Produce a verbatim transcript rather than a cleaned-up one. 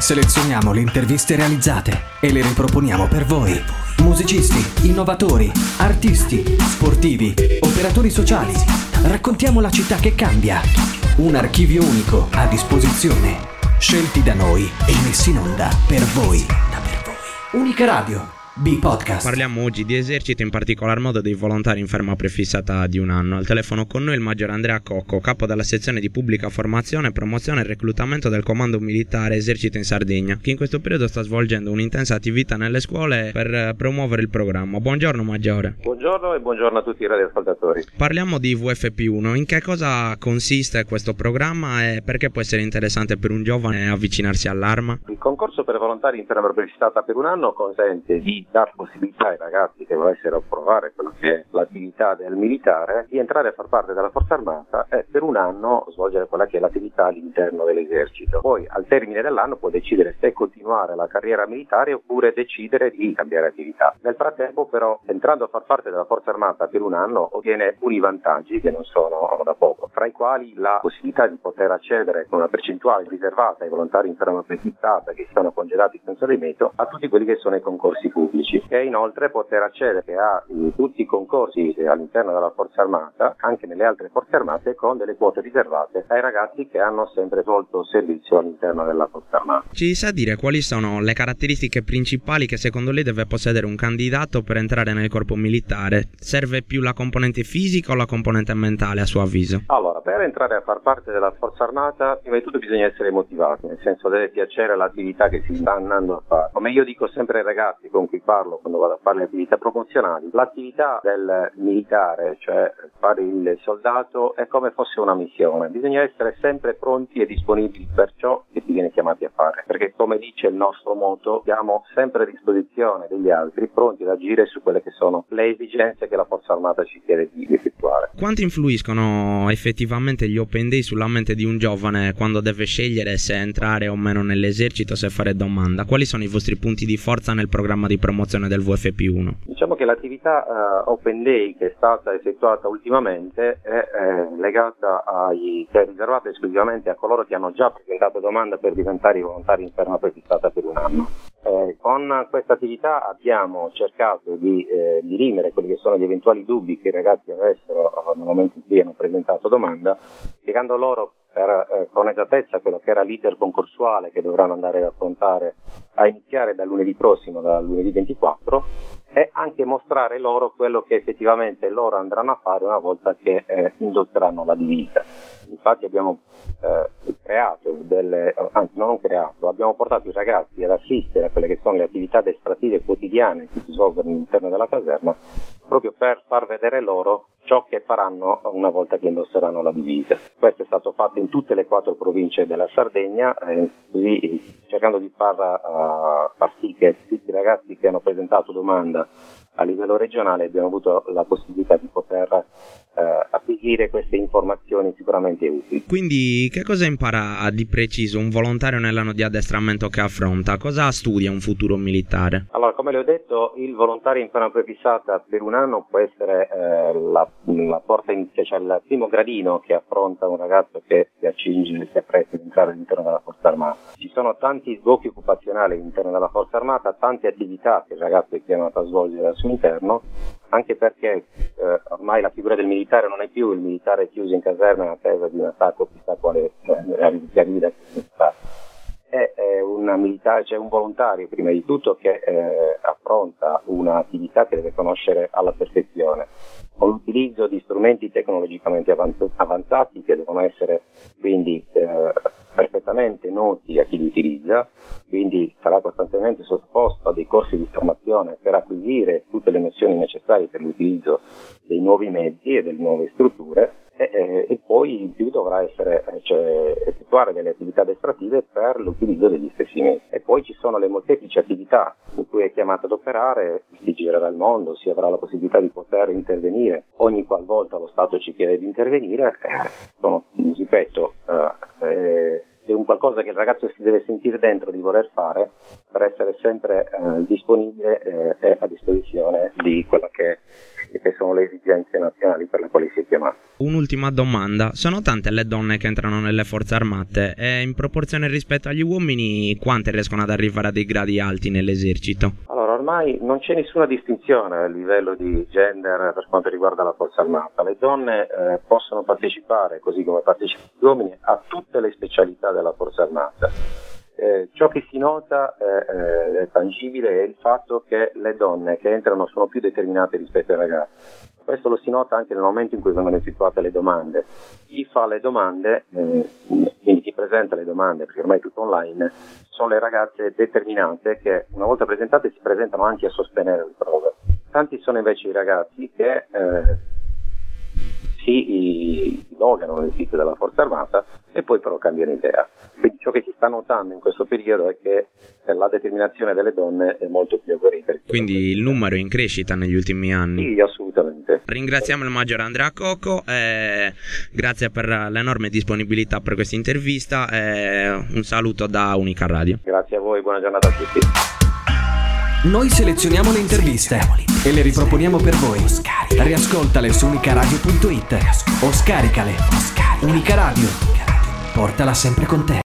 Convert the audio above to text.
Selezioniamo le interviste realizzate e le riproponiamo per voi. Musicisti, innovatori, artisti, sportivi, operatori sociali. Raccontiamo la città che cambia. Un archivio unico a disposizione. Scelti da noi e messi in onda per voi. Unica Radio. B-Podcast. Parliamo oggi di esercito, in particolar modo dei volontari in ferma prefissata di un anno. Al telefono con noi il maggiore Andrea Cocco, capo della sezione di pubblica formazione, promozione e reclutamento del Comando Militare Esercito in Sardegna, che in questo periodo sta svolgendo un'intensa attività nelle scuole per promuovere il programma. Buongiorno maggiore. Buongiorno e buongiorno a tutti i radioascoltatori. Parliamo di V F P uno. In che cosa consiste questo programma e perché può essere interessante per un giovane avvicinarsi all'arma? Il concorso per volontari in ferma prefissata per un anno consente di dare possibilità ai ragazzi che volessero provare quello che è l'attività del militare di entrare a far parte della Forza Armata e per un anno svolgere quella che è l'attività all'interno dell'esercito. Poi al termine dell'anno può decidere se continuare la carriera militare oppure decidere di cambiare attività. Nel frattempo però, entrando a far parte della Forza Armata per un anno, ottiene alcuni vantaggi che non sono da poco, fra i quali la possibilità di poter accedere con una percentuale riservata ai volontari in ferma prefissata che sono congedati senza rimedio a tutti quelli che sono i concorsi pubblici. E inoltre poter accedere a eh, tutti i concorsi all'interno della Forza Armata, anche nelle altre Forze Armate, con delle quote riservate ai ragazzi che hanno sempre svolto servizio all'interno della Forza Armata. Ci sa dire quali sono le caratteristiche principali che secondo lei deve possedere un candidato per entrare nel corpo militare? Serve più la componente fisica o la componente mentale a suo avviso? Allora, per entrare a far parte della Forza Armata, prima di tutto bisogna essere motivati, nel senso deve piacere l'attività che si sta andando a fare. Come io dico sempre ai ragazzi con cui parlo quando vado a fare le attività promozionali, l'attività del militare, cioè fare il soldato, è come fosse una missione. Bisogna essere sempre pronti e disponibili per ciò che si viene chiamati a fare, perché come dice il nostro motto, siamo sempre a disposizione degli altri, pronti ad agire su quelle che sono le esigenze che la Forza Armata ci chiede di effettuare. Quanto influiscono effettivamente gli Open Day sulla mente di un giovane quando deve scegliere se entrare o meno nell'esercito, se fare domanda? Quali sono i vostri punti di forza nel programma di promozione del V F P uno? Diciamo che l'attività uh, Open Day che è stata effettuata ultimamente è eh, legata ai, è riservata esclusivamente a coloro che hanno già presentato domanda per diventare volontari in ferma prefissata per un anno. Eh, con questa attività abbiamo cercato di eh, dirimere quelli che sono gli eventuali dubbi che i ragazzi avessero nel momento in cui hanno presentato domanda, spiegando loro per, eh, con esattezza quello che era l'iter concorsuale che dovranno andare ad affrontare a iniziare dal lunedì prossimo, dal lunedì ventiquattro, e anche mostrare loro quello che effettivamente loro andranno a fare una volta che eh, indosseranno la divisa. Infatti abbiamo eh, creato delle, anzi non creato, abbiamo portato i ragazzi ad assistere a quelle che sono le attività addestrative quotidiane che si svolgono all'interno della caserma, proprio per far vedere loro ciò che faranno una volta che indosseranno la divisa. Questo è stato fatto in tutte le quattro province della Sardegna, eh, così cercando di far, uh, far sì che tutti i ragazzi che hanno presentato domanda a livello regionale abbiamo avuto la possibilità di poter uh, acquisire queste informazioni sicuramente utili. Quindi che cosa impara di preciso un volontario nell'anno di addestramento che affronta? Cosa studia un futuro militare? Allora, come le ho detto, il volontario in ferma prefissata per un anno può essere eh, la, la porta inizia, cioè il primo gradino che affronta un ragazzo che si accinge, si appresta ad entrare all'interno della Forza Armata. Ci sono tanti sbocchi occupazionali all'interno della Forza Armata, tante attività che il ragazzo è chiamato a svolgere al suo interno, anche perché eh, ormai la figura del militare non è più il militare chiuso in caserma in attesa di un attacco chissà quale eh, arrivi da questa. È, è un militare, cioè un volontario prima di tutto che eh, affronta un'attività che deve conoscere alla perfezione, con l'utilizzo di strumenti tecnologicamente avanzati che devono essere quindi eh, perfettamente noti a chi li utilizza, quindi sarà costantemente sottoposto a dei corsi di formazione per acquisire tutte le nozioni necessarie per l'utilizzo dei nuovi mezzi e delle nuove strutture. E, e, e poi in più dovrà essere, cioè, effettuare delle attività addestrative per l'utilizzo degli stessi mezzi. E poi ci sono le molteplici attività in cui è chiamato ad operare, si girerà il mondo, si avrà la possibilità di poter intervenire ogni qualvolta lo Stato ci chiede di intervenire. Eh, sono, ripeto, eh, eh, è un qualcosa che il ragazzo si deve sentire dentro di voler fare per essere sempre eh, disponibile eh, e a disposizione di quella che, che sono le esigenze nazionali per le quali si è chiamato. Un'ultima domanda: sono tante le donne che entrano nelle forze armate e in proporzione rispetto agli uomini quante riescono ad arrivare a dei gradi alti nell'esercito? Allora, ormai non c'è nessuna distinzione a livello di gender per quanto riguarda la forza armata. Le donne eh, possono partecipare, così come partecipano gli uomini, a tutte le specialità della forza armata. Eh, ciò che si nota eh, è tangibile è il fatto che le donne che entrano sono più determinate rispetto ai ragazzi. Questo lo si nota anche nel momento in cui vengono effettuate le domande. Chi fa le domande, eh, quindi chi presenta le domande, perché ormai è tutto online, sono le ragazze determinate che una volta presentate si presentano anche a sostenere le prove. Tanti sono invece i ragazzi che eh, si logano nel sito della Forza Armata e poi però cambiano idea. Quindi ciò che si sta notando in questo periodo è che la determinazione delle donne è molto più agguerrita. Quindi il numero è in crescita negli ultimi anni? Sì, assolutamente. Ringraziamo il maggiore Andrea Cocco, eh, grazie per l'enorme disponibilità per questa intervista e un saluto da Unica Radio. Grazie a voi, buona giornata a tutti. Noi selezioniamo le interviste e le riproponiamo per voi. Riascoltale su unicaradio punto it o scaricale. Unica Radio, portala sempre con te.